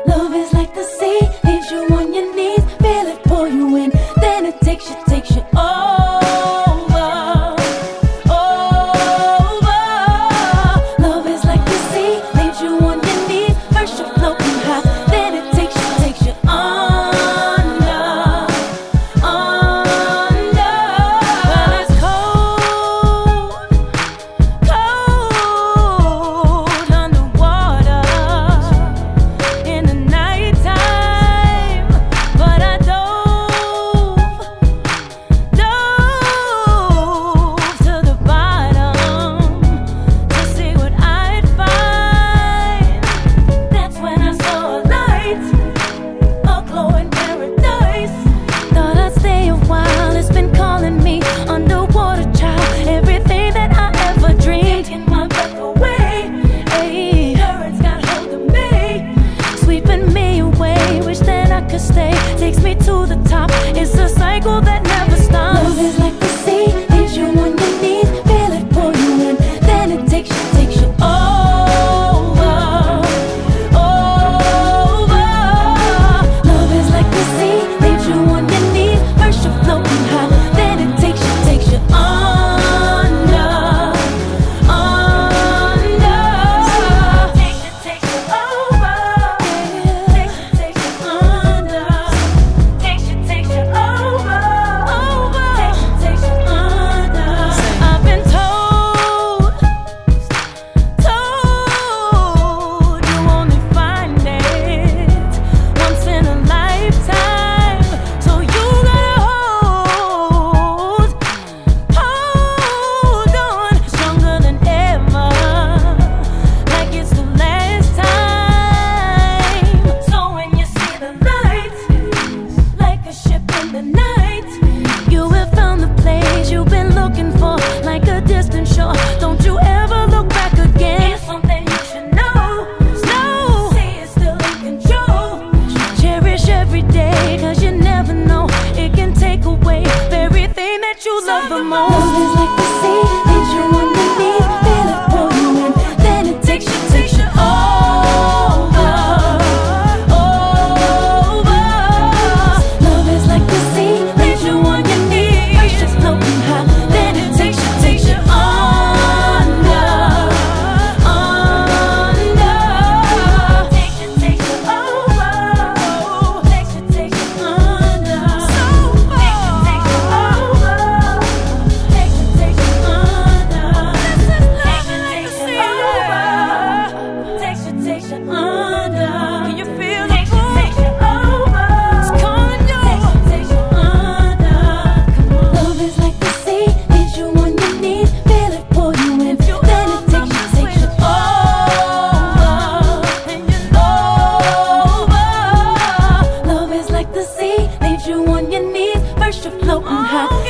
Love is like the sea, leaves you on your knees, feel it pull you in, then it takes you over, over. Love is like the sea, leaves you on your knees, first you're floating high, then it takes you under, under. Well, it's cold, cold underwater in the nighttime, but I dove to the bottom to see what I'd find. That's when I saw a light, a glowing paradise. Thought I'd stay a while, it's been calling me underwater, child. Everything that I ever dreamed, taking my breath away. Ayy, currents got hold of me, sweeping me away. Wish that I could stay, takes me to the top. It's a cycle that never stops. Love is like the sea, leaves you on your knees, feel it pull you in, then it takes you over, over. Love is like the sea, leaves you on your knees, first you're floating high, then it takes you under, under. Takes you over, takes you under, takes you over, takes you under. I've been told you only find it once in a lifetime, so you gotta hold on stronger than ever, like it's the last time. So when you see the light, like a ship in the night, you have found the place you've been looking for, like a distant shore. Don't you ever look back again. It's something you should know. See, it's still in control. Cherish every day, cause you never know, it can take away everything that you love the most. Love is like the sea, leaves you on your knees, feel it pull you in, then it takes you over, over. Love is like the sea, leaves you on your knees, first you're floating high, then it takes you under, under. Takes you over, takes you under, so far. Takes you over, takes you under. This is love like the sea, takes you under. Can you feel the pull? It's calling you. Takes you under. Come on. Love is like the sea, leaves you on your knees, feel it pull you in, then it takes you over, over. Love is like the sea, leaves you on your knees, first you're floating high,